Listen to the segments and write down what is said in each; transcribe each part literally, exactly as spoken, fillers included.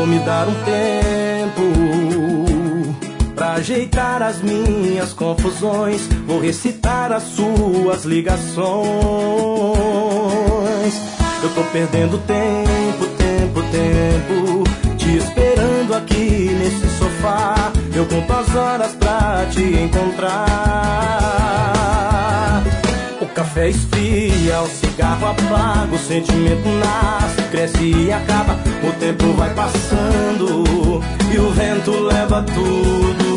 me dar um tempo pra ajeitar as minhas confusões. Vou recitar as suas ligações. Eu tô perdendo tempo, tempo, tempo, te esperando aqui nesse sofá. Eu conto as horas pra te encontrar. O café esfria, o cigarro apaga, o sentimento nasce, cresce e acaba. O tempo vai passando e o vento leva tudo.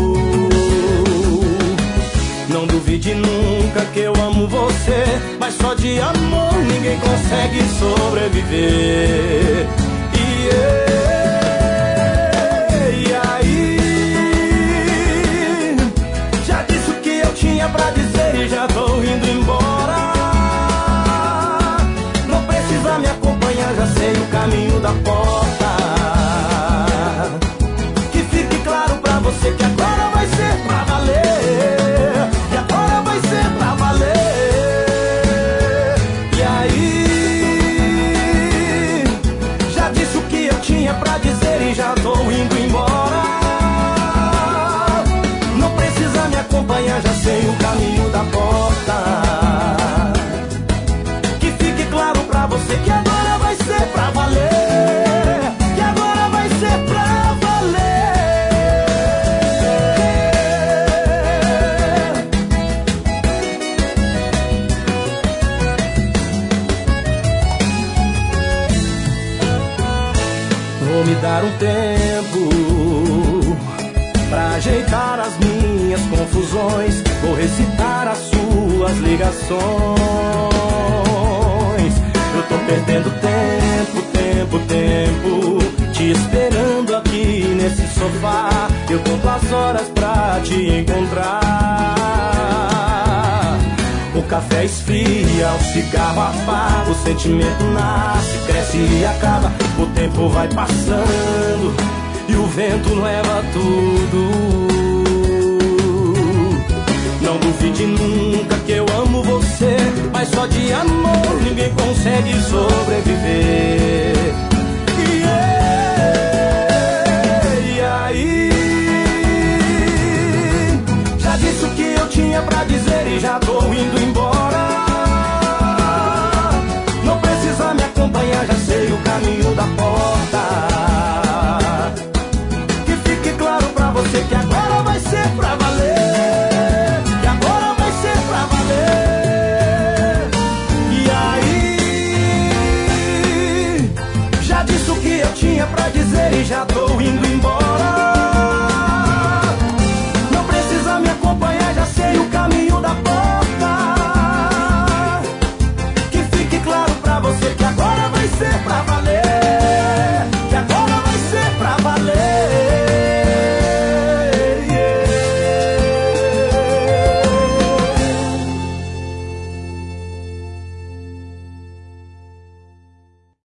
Não duvide nunca que eu amo você, mas só de amor ninguém consegue sobreviver. Yeah. E aí, já disse o que eu tinha pra dizer e já tô indo embora. Não precisa me acompanhar, já sei o caminho da porta. Que fique claro pra você que agora vai ser pra valer. E agora vai ser pra valer. E aí, já disse o que eu tinha pra dizer e já tô indo embora. Não precisa me acompanhar, já sei o caminho da porta. Que fique claro pra você que agora vai ser pra valer. Que agora vai ser pra valer. Vou me dar um tempo pra ajeitar as minhas confusões. Vou recitar as suas ligações. Eu tô perdendo tempo, tempo, tempo, te esperando aqui nesse sofá. Eu conto as horas pra te encontrar. O café esfria, o cigarro apaga, o sentimento nasce, cresce e acaba. O tempo vai passando e o vento leva tudo. Não duvide nunca que eu amo você, mas só de amor ninguém consegue sobreviver. Yeah. E aí, já disse o que eu tinha pra dizer e já tô indo embora. Não precisa me acompanhar, já sei o caminho da porta. Que fique claro pra você que agora vai ser pra valer. Que agora vai ser pra valer. E aí, já disse o que eu tinha pra dizer e já tô indo